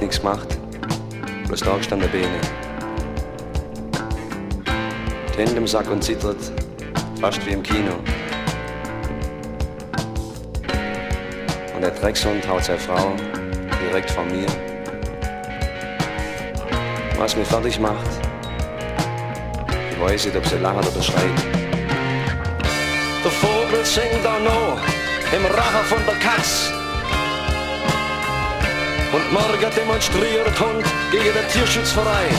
nichts gemacht, bloß da gestanden Beine. Die Hände im Sack und zittert, fast wie im Kino. Und der Dreckshund haut seine Frau direkt vor mir. Was mich fertig macht, ich weiß nicht, ob sie lacht oder schreit. Der Vogel singt auch noch im Rachen von der Katz. Und morgen demonstriert Hund gegen den Tierschutzverein.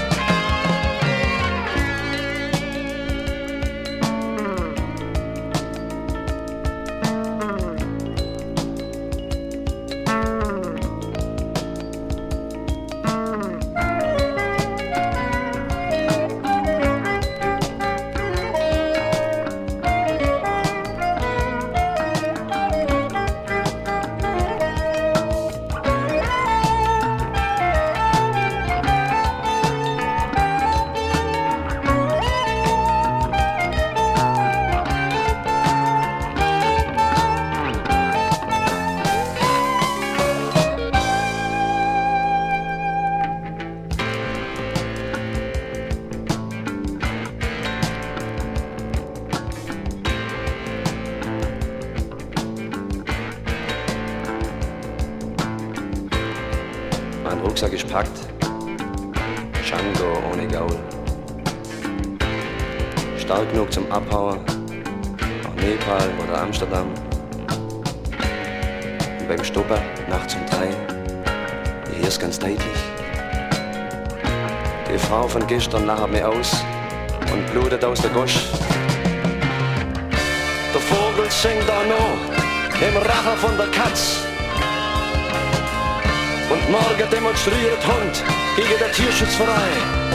Mein Rucksack ist packt, Django ohne Gaul. Stark genug zum Abhauen, nach Nepal oder Amsterdam. Und beim Stoppen, nachts um 3, ich hör's ganz deutlich. Die Frau von gestern lacht mich aus und blutet aus der Gosch. Der Vogel singt da noch im Rachen von der Katz. Und morgen demonstriert Hund gegen den Tierschutzverein.